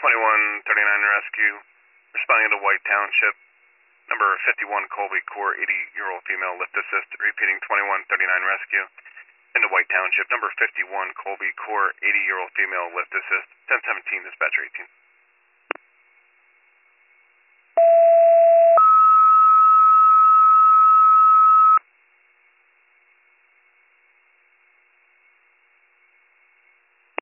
2139 rescue, responding to White Township, number 51 Colby Core, 80-year-old female, lift assist, repeating 2139 rescue, into White Township, number 51 Colby Core, 80-year-old female, lift assist, 1017 dispatcher 18.